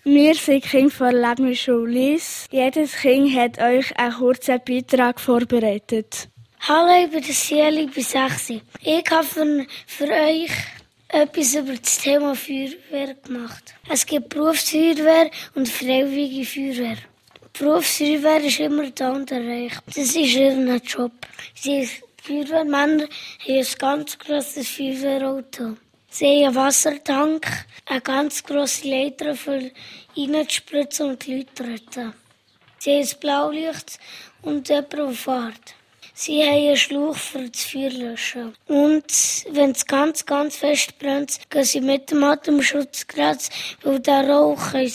Wir sind Kinder von Lebensschule Lies. Jedes Kind hat euch einen kurzen Beitrag vorbereitet. Hallo, ich bin Cieli, ich bin 6. Ich habe für euch etwas über das Thema Feuerwehr gemacht. Es gibt Berufsfeuerwehr und freiwillige Feuerwehr. Die Berufsfeuerwehr ist immer da und erreicht. Das ist ihr Job. Die Feuerwehrmänner haben ein ganz grosses Feuerwehrauto. Sie haben einen Wassertank, eine ganz grosse Leiter für reinzuspritzen und die Leute zu retten. Sie haben ein Blaulicht und jemanden, der fährt. Sie haben einen Schlauch für das Feuer löschen. Und wenn es ganz, ganz fest brennt, gehen sie mit dem Atemschutzgerät, weil in diesem Rauch können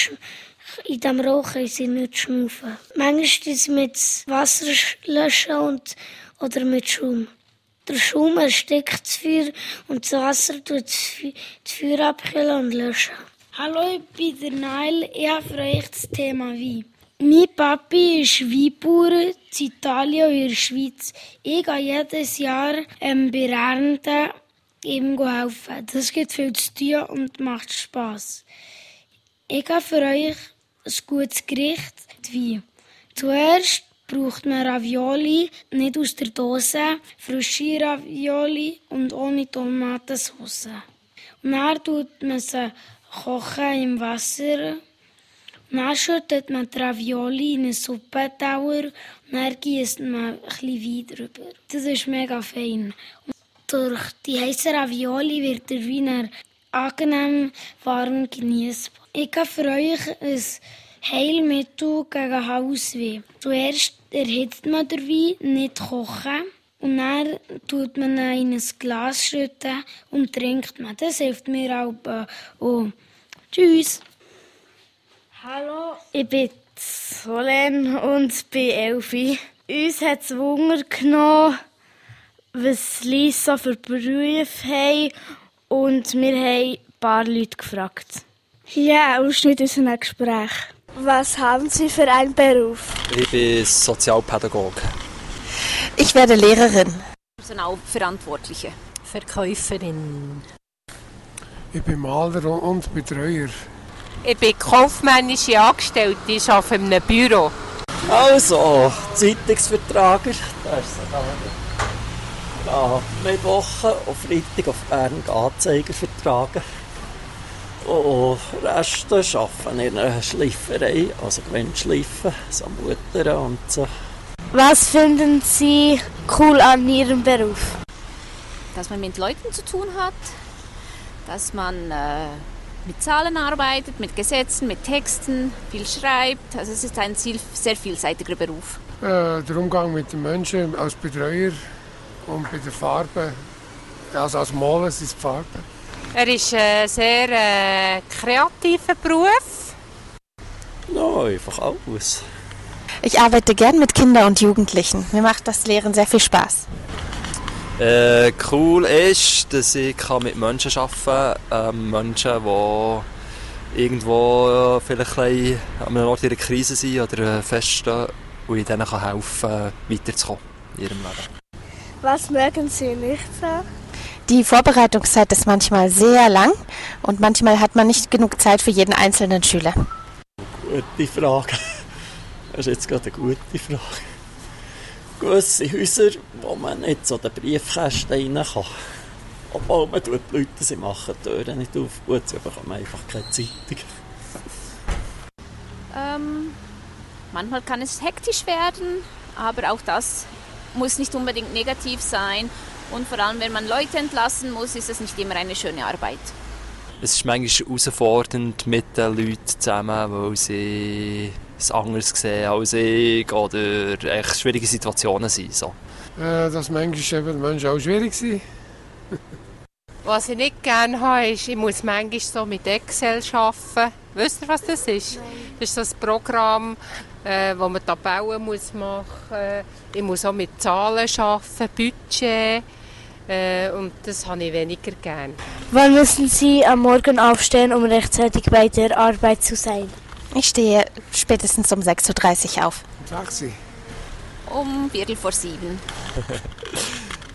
sie nicht schnaufen. Manchmal tun sie mit Wasser löschen oder mit Schaum. Der Schaum erstickt das Feuer und das Wasser tut das Feuer abkühlen und löschen. Hallo, ich bin der Nail. Ich habe für euch das Thema Wein. Mein Papi ist Weinbauer in Italien und in der Schweiz. Ich gehe jedes Jahr bei Ernten ihm helfen. Das gibt viel zu tun und macht Spass. Ich habe für euch ein gutes Gericht, Wein. Zuerst braucht man Ravioli, nicht aus der Dose, frische Ravioli und ohne Tomatensauce. Und dann tut man sie kochen im Wasser. Dann schüttet man die Ravioli in einen Suppentauer und dann gießt man ein bisschen Wein drüber. Das ist mega fein. Und durch die heißen Ravioli wird der Wein angenehm warm genießbar. Ich habe für euch ein Heilmittel gegen Halsweh. Zuerst erhitzt man den Wein, nicht kochen. Und dann tut man ihn in ein Glas schütten und trinkt man. Das hilft mir auch. Tschüss. Hallo, ich bin Solen und bin 11. Uns hat es Wunder genommen, was Lies so für Berufe haben. Und wir haben ein paar Leute gefragt. Ja, Ausschnitt aus einem Gespräch. Was haben Sie für einen Beruf? Ich bin Sozialpädagoge. Ich werde Lehrerin. Personalverantwortliche. Verkäuferin. Ich bin Maler und Betreuer. Ich bin kaufmännische Angestellte, ich arbeite in einem Büro. Also, Zeitungsvertrager, das ist so. Mittwoche und Freitag auf Bern Anzeiger vertragen. Und Reste arbeiten in einer Schleiferei, also Gewindschleifen, so Mutter und so. Was finden Sie cool an Ihrem Beruf? Dass man mit Leuten zu tun hat, dass man mit Zahlen arbeitet, mit Gesetzen, mit Texten, viel schreibt. Also es ist ein sehr vielseitiger Beruf. Der Umgang mit den Menschen als Betreuer und bei der Farbe, also als Maler sind es die Farben. Er ist ein sehr kreativer Beruf. Ja, einfach alles. Ich arbeite gern mit Kindern und Jugendlichen. Mir macht das Lehren sehr viel Spaß. Cool ist, dass ich mit Menschen arbeiten kann. Menschen, die irgendwo vielleicht an einem Ort in einer Krise sind oder feststehen und ich denen helfen kann, weiterzukommen in ihrem Leben. Was mögen Sie nicht so? Die Vorbereitungszeit ist manchmal sehr lang und manchmal hat man nicht genug Zeit für jeden einzelnen Schüler. Gute Frage. Das ist jetzt gerade eine gute Frage. Gewisse Häuser, wo man nicht so den Briefkasten rein kann. Obwohl man die Leute, sie machen die Türen nicht auf. Gut, sie bekommen einfach keine Zeitung. Manchmal kann es hektisch werden, aber auch das muss nicht unbedingt negativ sein. Und vor allem, wenn man Leute entlassen muss, ist es nicht immer eine schöne Arbeit. Es ist manchmal herausfordernd mit den Leuten zusammen, weil sie es anders sehen als ich oder echt schwierige Situationen sind. So. Dass manchmal eben Menschen auch schwierig sind. Was ich nicht gerne habe, ist, ich muss manchmal so mit Excel arbeiten. Wisst ihr, was das ist? Nein. Das ist so ein Programm, wo man Tabellen machen muss. Ich muss auch mit Zahlen arbeiten, Budget. Und das habe ich weniger gern. Wann müssen Sie am Morgen aufstehen, um rechtzeitig bei der Arbeit zu sein? Ich stehe spätestens um 6.30 Uhr auf. Taxi. Um 7:15.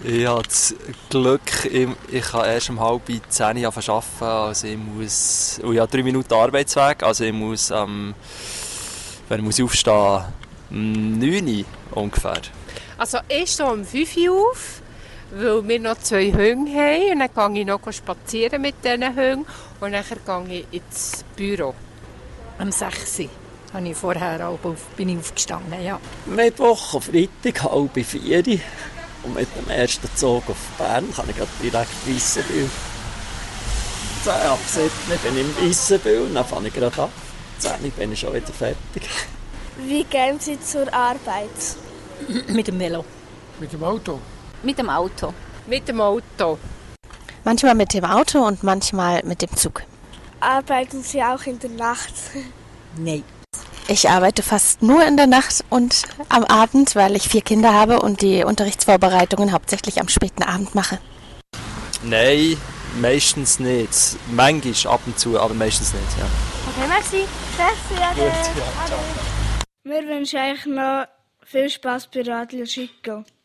Ich habe das Glück, ich kann erst um 9:30 arbeiten. Also ich muss, und ich habe 3 Minuten Arbeitsweg. Also ich muss, wenn ich aufstehen, um 9 Uhr ungefähr. Also ich stehe um 5 Uhr auf, weil wir noch 2 Hunde haben. Und dann gehe ich noch spazieren mit diesen Hunden. Und dann gehe ich ins Büro. Am 6 Uhr bin ich aufgestanden, ja. Mittwoch und Freitag 3:30. Und mit dem ersten Zug auf Bern kann ich direkt Weissenbühl. 10 ab 7 bin ich im Weissenbühl, dann fange ich gerade an. 10 bin ich schon wieder fertig. Wie gehen Sie zur Arbeit? Mit dem Velo. Mit dem Auto? Mit dem Auto. Mit dem Auto. Manchmal mit dem Auto und manchmal mit dem Zug. Arbeiten Sie auch in der Nacht? Nein. Ich arbeite fast nur in der Nacht und am Abend, weil ich 4 Kinder habe und die Unterrichtsvorbereitungen hauptsächlich am späten Abend mache. Nein, meistens nicht. Manchmal ab und zu, aber meistens nicht, ja. Okay, merci. Merci, Gut, ja, ciao. Wir wünschen euch noch viel Spaß bei Radio Chico.